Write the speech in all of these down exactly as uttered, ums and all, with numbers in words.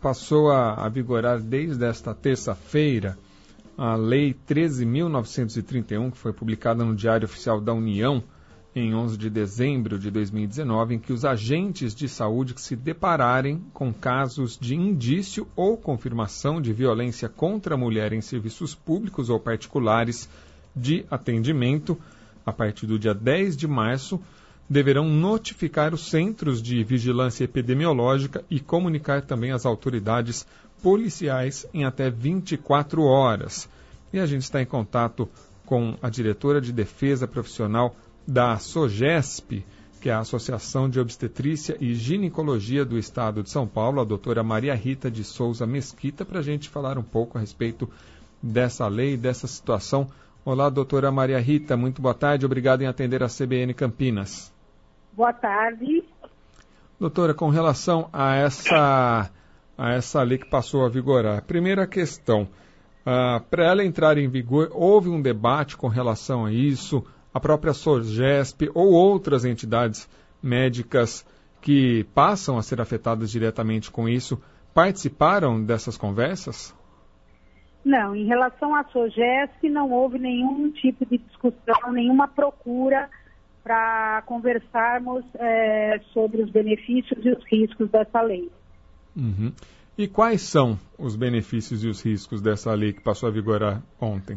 passou a, a vigorar desde esta terça-feira a Lei treze mil novecentos e trinta e um, que foi publicada no Diário Oficial da União em onze de dezembro de dois mil e dezenove, em que os agentes de saúde que se depararem com casos de indício ou confirmação de violência contra a mulher em serviços públicos ou particulares de atendimento, a partir do dia dez de março, deverão notificar os centros de vigilância epidemiológica e comunicar também às autoridades policiais em até vinte e quatro horas. E a gente está em contato com a diretora de defesa profissional da SOGESP, que é a Associação de Obstetrícia e Ginecologia do Estado de São Paulo, a doutora Maria Rita de Souza Mesquita, para a gente falar um pouco a respeito dessa lei, dessa situação. Olá, doutora Maria Rita, muito boa tarde, obrigado em atender a C B N Campinas. Boa tarde. Doutora, com relação a essa, a essa lei que passou a vigorar, primeira questão, uh, para ela entrar em vigor, houve um debate com relação a isso? A própria SOGESP ou outras entidades médicas que passam a ser afetadas diretamente com isso, participaram dessas conversas? Não, em relação à SOGESP não houve nenhum tipo de discussão, nenhuma procura para conversarmos é, sobre os benefícios e os riscos dessa lei. Uhum. E quais são os benefícios e os riscos dessa lei que passou a vigorar ontem?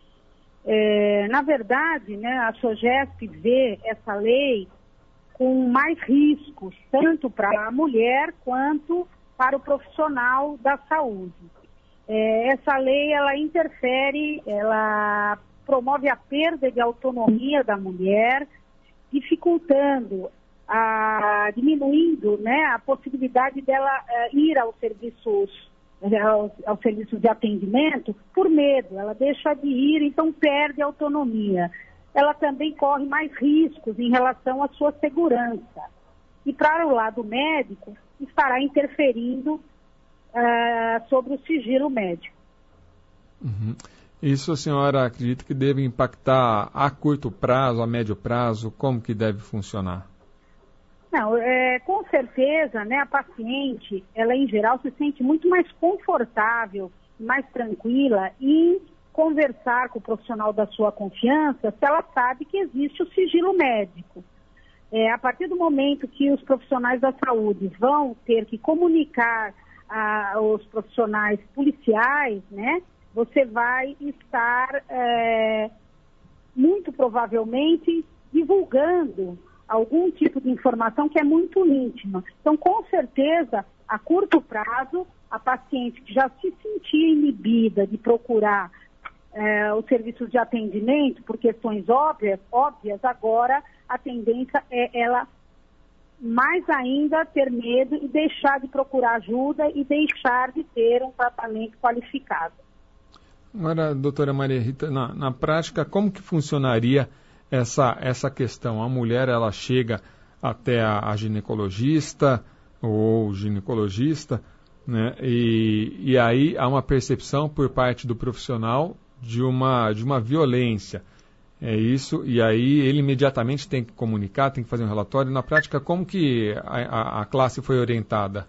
É, na verdade, né, a SOGESP vê essa lei com mais riscos, tanto para a mulher quanto para o profissional da saúde. É, essa lei, ela interfere, ela promove a perda de autonomia da mulher, dificultando, a, diminuindo, né, a possibilidade dela uh, ir aos serviços, aos, aos serviços de atendimento por medo. Ela deixa de ir, então perde a autonomia. Ela também corre mais riscos em relação à sua segurança. E para o lado médico, estará interferindo uh, sobre o sigilo médico. Uhum. Isso a senhora acredita que deve impactar a curto prazo, a médio prazo? Como que deve funcionar? Não, é, com certeza, né, a paciente, ela em geral se sente muito mais confortável, mais tranquila em conversar com o profissional da sua confiança se ela sabe que existe o sigilo médico. É, a partir do momento que os profissionais da saúde vão ter que comunicar a, aos profissionais policiais, né, você vai estar, é, muito provavelmente, divulgando algum tipo de informação que é muito íntima. Então, com certeza, a curto prazo, a paciente que já se sentia inibida de procurar é, os serviços de atendimento por questões óbvias, óbvias, agora a tendência é ela mais ainda ter medo e deixar de procurar ajuda e deixar de ter um tratamento qualificado. Agora, doutora Maria Rita, na, na prática, como que funcionaria essa, essa questão? A mulher, ela chega até a, a ginecologista ou ginecologista, né? E, e aí há uma percepção por parte do profissional de uma, de uma violência. É isso, e aí ele imediatamente tem que comunicar, tem que fazer um relatório. Na prática, como que a, a, a classe foi orientada?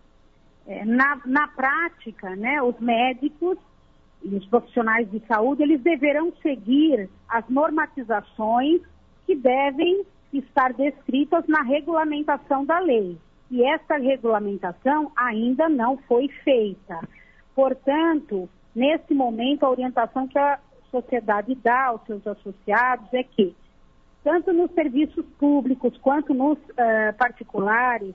É, na, na prática, né, os médicos e os profissionais de saúde, eles deverão seguir as normatizações que devem estar descritas na regulamentação da lei. E essa regulamentação ainda não foi feita. Portanto, nesse momento, a orientação que a sociedade dá aos seus associados é que, tanto nos serviços públicos quanto nos uh, particulares,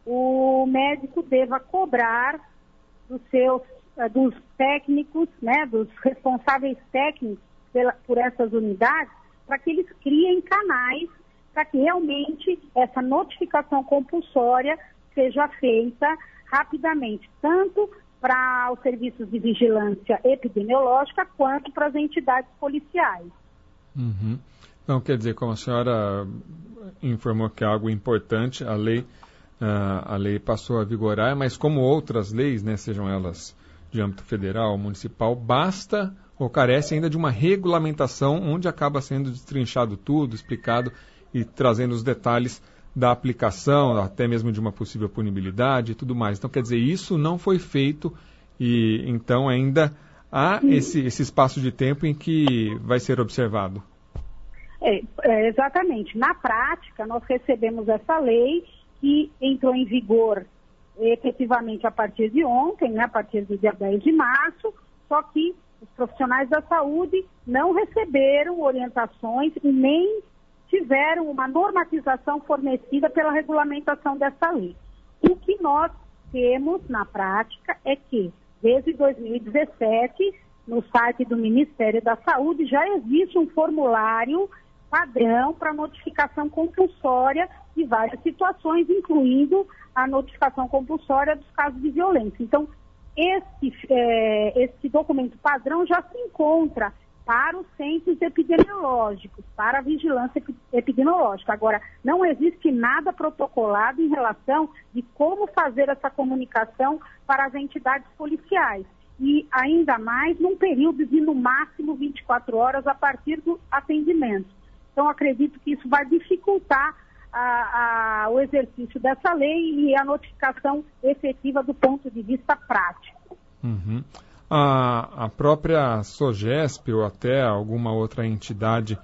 o médico deva cobrar dos seus dos técnicos, né, dos responsáveis técnicos pela, por essas unidades, para que eles criem canais para que realmente essa notificação compulsória seja feita rapidamente, tanto para os serviços de vigilância epidemiológica quanto para as entidades policiais. Uhum. Então, quer dizer, como a senhora informou que é algo importante, a lei, uh, a lei passou a vigorar, mas como outras leis, né, sejam elas de âmbito federal, municipal, basta ou carece ainda de uma regulamentação onde acaba sendo destrinchado tudo, explicado e trazendo os detalhes da aplicação, até mesmo de uma possível punibilidade e tudo mais. Então, quer dizer, isso não foi feito e então ainda há esse, esse espaço de tempo em que vai ser observado. É, é, exatamente. Na prática, nós recebemos essa lei que entrou em vigor efetivamente a partir de ontem, né, a partir do dia dez de março, só que os profissionais da saúde não receberam orientações e nem tiveram uma normatização fornecida pela regulamentação dessa lei. O que nós temos na prática é que, desde dois mil e dezessete, no site do Ministério da Saúde já existe um formulário padrão para notificação compulsória de várias situações, incluindo a notificação compulsória dos casos de violência. Então, esse, é, esse documento padrão já se encontra para os centros epidemiológicos, para a vigilância epidemiológica. Agora, não existe nada protocolado em relação de como fazer essa comunicação para as entidades policiais. E ainda mais num período de, no máximo, vinte e quatro horas a partir do atendimento. Então, acredito que isso vai dificultar a, a, o exercício dessa lei e a notificação efetiva do ponto de vista prático. Uhum. A, a própria SOGESP ou até alguma outra entidade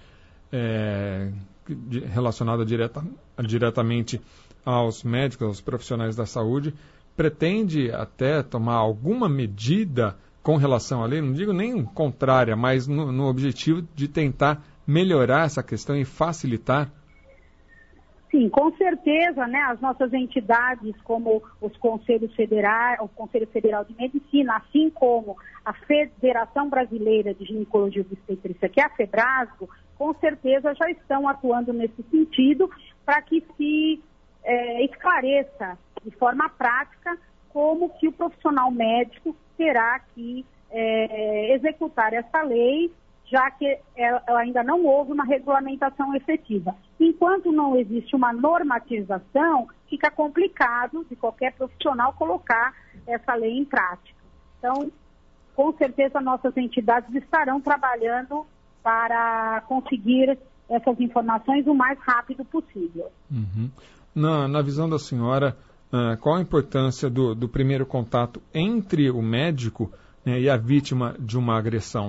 é, de, relacionada direta, diretamente aos médicos, aos profissionais da saúde, pretende até tomar alguma medida com relação à lei, não digo nem contrária, mas no, no objetivo de tentar melhorar essa questão e facilitar? Sim, com certeza, né? As nossas entidades, como os Conselhos Federais, o Conselho Federal de Medicina, assim como a Federação Brasileira de Ginecologia e Obstetrícia, que é a FEBRASGO, com certeza já estão atuando nesse sentido para que se é, esclareça de forma prática como que o profissional médico terá que é, executar essa lei, já que ela ainda não houve uma regulamentação efetiva. Enquanto não existe uma normatização, fica complicado de qualquer profissional colocar essa lei em prática. Então, com certeza, nossas entidades estarão trabalhando para conseguir essas informações o mais rápido possível. Uhum. Na, na visão da senhora, uh, qual a importância do, do primeiro contato entre o médico, né, e a vítima de uma agressão?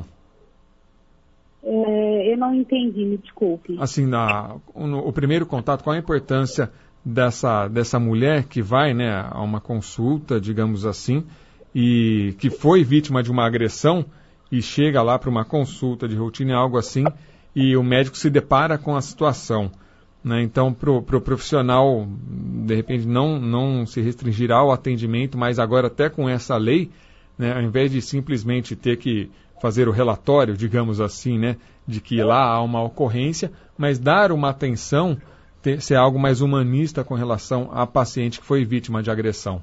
É, eu não entendi, me desculpe. Assim, na, no, o primeiro contato, qual a importância dessa, dessa mulher que vai, né, a uma consulta, digamos assim, e que foi vítima de uma agressão e chega lá para uma consulta de rotina, algo assim, e o médico se depara com a situação, né? Então, para o pro profissional, de repente, não, não se restringirá ao atendimento, mas agora até com essa lei, né, ao invés de simplesmente ter que fazer o relatório, digamos assim, né, de que lá há uma ocorrência, mas dar uma atenção, ter, ser algo mais humanista com relação à paciente que foi vítima de agressão.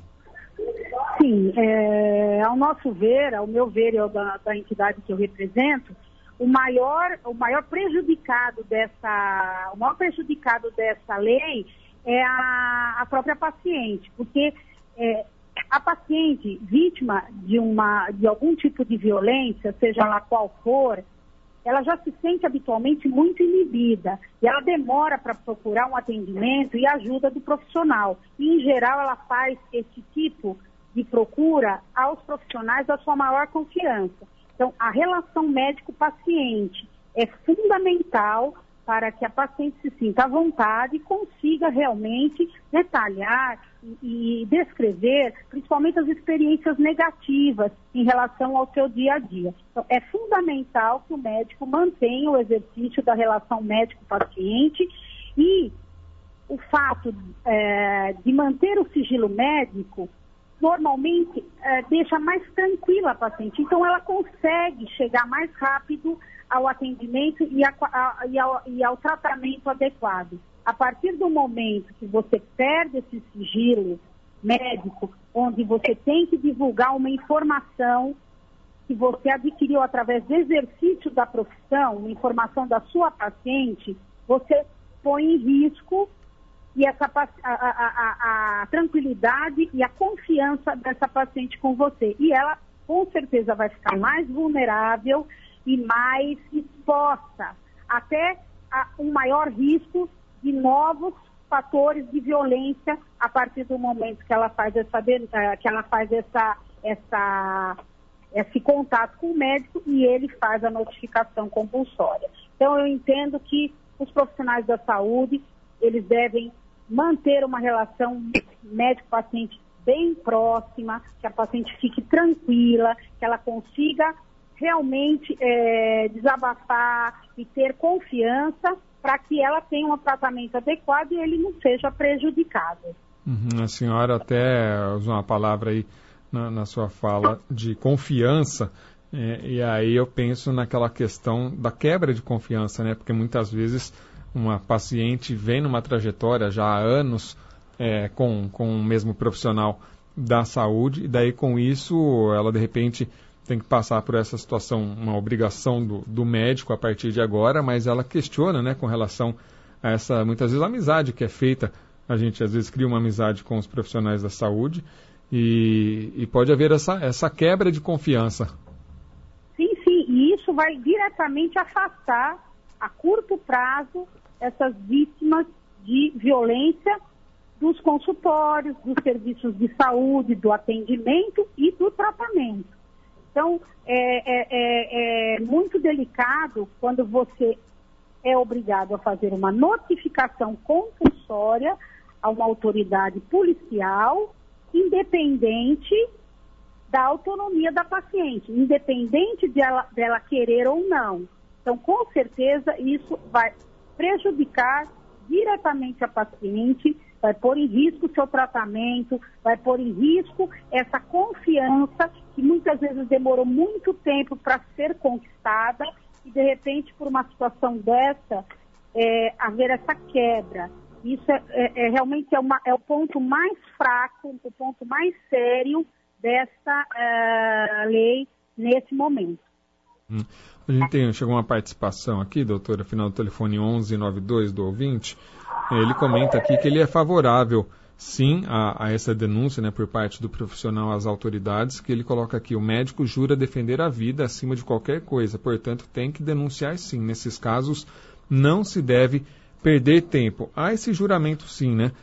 Sim, é, ao nosso ver, ao meu ver e ao da, da entidade que eu represento, o maior, o maior prejudicado dessa, o maior prejudicado dessa lei é a, a própria paciente, porque é, a paciente vítima de, uma, de algum tipo de violência, seja lá qual for, ela já se sente habitualmente muito inibida e ela demora para procurar um atendimento e ajuda do profissional. E, em geral, ela faz esse tipo de procura aos profissionais da sua maior confiança. Então, a relação médico-paciente é fundamental para que a paciente se sinta à vontade e consiga realmente detalhar e, e descrever, principalmente as experiências negativas em relação ao seu dia a dia. Então, é fundamental que o médico mantenha o exercício da relação médico-paciente e o fato é, de manter o sigilo médico normalmente é, deixa mais tranquila a paciente. Então, ela consegue chegar mais rápido ao atendimento e, a, a, e, ao, e ao tratamento adequado. A partir do momento que você perde esse sigilo médico, onde você tem que divulgar uma informação que você adquiriu através do exercício da profissão, uma informação da sua paciente, você põe em risco e essa, a, a, a, a tranquilidade e a confiança dessa paciente com você. E ela, com certeza, vai ficar mais vulnerável e mais exposta, até a um maior risco de novos fatores de violência a partir do momento que ela faz essa, que ela faz essa, essa, esse contato com o médico e ele faz a notificação compulsória. Então, eu entendo que os profissionais da saúde, eles devem manter uma relação médico-paciente bem próxima, que a paciente fique tranquila, que ela consiga realmente é, desabafar e ter confiança para que ela tenha um tratamento adequado e ele não seja prejudicado. Uhum, a senhora até usou uma palavra aí na, na sua fala de confiança, é, e aí eu penso naquela questão da quebra de confiança, né? Porque muitas vezes uma paciente vem numa trajetória já há anos é, com, com o mesmo profissional da saúde, e daí com isso ela de repente tem que passar por essa situação, uma obrigação do, do médico a partir de agora, mas ela questiona, né, com relação a essa, muitas vezes, amizade que é feita. A gente, às vezes, cria uma amizade com os profissionais da saúde e, e pode haver essa, essa quebra de confiança. Sim, sim, e isso vai diretamente afastar, a curto prazo, essas vítimas de violência dos consultórios, dos serviços de saúde, do atendimento e do tratamento. Então, é, é, é, é muito delicado quando você é obrigado a fazer uma notificação compulsória a uma autoridade policial, independente da autonomia da paciente, independente dela, dela querer ou não. Então, com certeza, isso vai prejudicar diretamente a paciente, vai pôr em risco o seu tratamento, vai pôr em risco essa confiança que muitas vezes demorou muito tempo para ser conquistada e, de repente, por uma situação dessa, é, haver essa quebra. Isso é, é, é realmente é, uma, é o ponto mais fraco, o ponto mais sério dessa uh, lei nesse momento. Hum. A gente tem, chegou uma participação aqui, doutora, final do telefone onze noventa e dois do ouvinte. Ele comenta aqui que ele é favorável, sim, a, a essa denúncia, né, por parte do profissional às autoridades, que ele coloca aqui, o médico jura defender a vida acima de qualquer coisa, portanto tem que denunciar sim. Nesses casos não se deve perder tempo. Há esse juramento sim, né?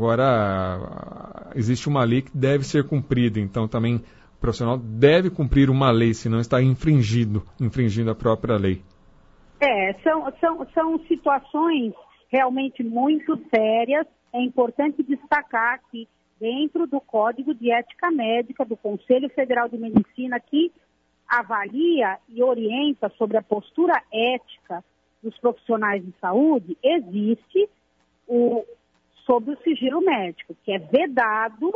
Agora, existe uma lei que deve ser cumprida, então também o profissional deve cumprir uma lei, senão está infringindo, infringindo a própria lei. É, são, são, são situações realmente muito sérias. É importante destacar que dentro do Código de Ética Médica do Conselho Federal de Medicina, que avalia e orienta sobre a postura ética dos profissionais de saúde, existe o, sobre o sigilo médico, que é vedado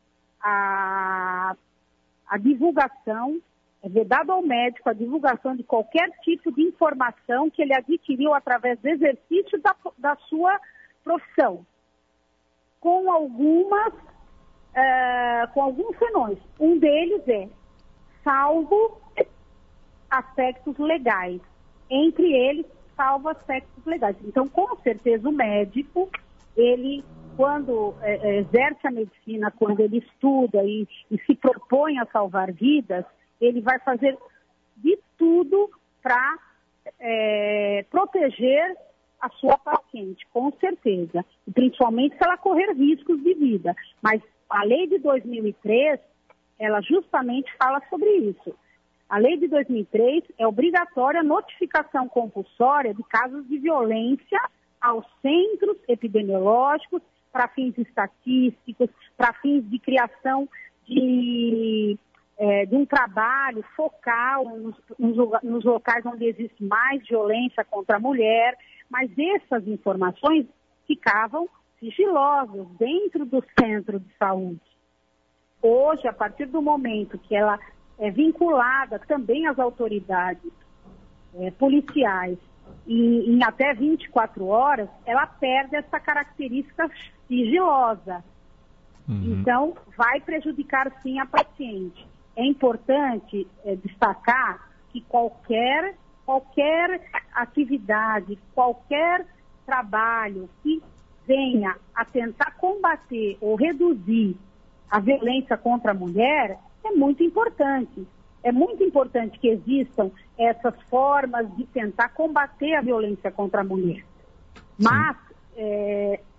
a, a divulgação, é vedado ao médico a divulgação de qualquer tipo de informação que ele adquiriu através do exercício da, da sua profissão, com algumas, uh, com alguns senões. Um deles é, salvo aspectos legais, entre eles, salvo aspectos legais. Então, com certeza, o médico, ele, quando é, exerce a medicina, quando ele estuda e, e se propõe a salvar vidas, ele vai fazer de tudo para é, proteger a sua paciente, com certeza. E principalmente se ela correr riscos de vida. Mas a lei de dois mil e três, ela justamente fala sobre isso. A lei de dois mil e três é obrigatória a notificação compulsória de casos de violência aos centros epidemiológicos para fins estatísticos, para fins de criação de... É, de um trabalho focal nos, nos, nos locais onde existe mais violência contra a mulher, mas essas informações ficavam sigilosas dentro do centro de saúde. Hoje, a partir do momento que ela é vinculada também às autoridades é, policiais e em até vinte e quatro horas, ela perde essa característica sigilosa. Uhum. Então, vai prejudicar sim a paciente. É importante é, destacar que qualquer, qualquer atividade, qualquer trabalho que venha a tentar combater ou reduzir a violência contra a mulher é muito importante. É muito importante que existam essas formas de tentar combater a violência contra a mulher. Mas é,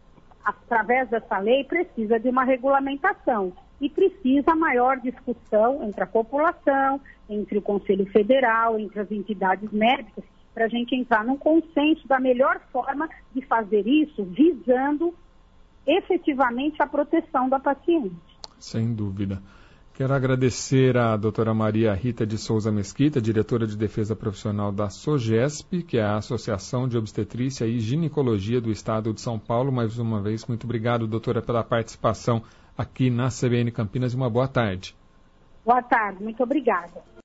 através dessa lei, precisa de uma regulamentação e precisa maior discussão entre a população, entre o Conselho Federal, entre as entidades médicas, para a gente entrar num consenso da melhor forma de fazer isso, visando efetivamente a proteção da paciente. Sem dúvida. Quero agradecer à doutora Maria Rita de Souza Mesquita, diretora de Defesa Profissional da SOGESP, que é a Associação de Obstetrícia e Ginecologia do Estado de São Paulo. Mais uma vez, muito obrigado, doutora, pela participação aqui na C B N Campinas e uma boa tarde. Boa tarde, muito obrigada.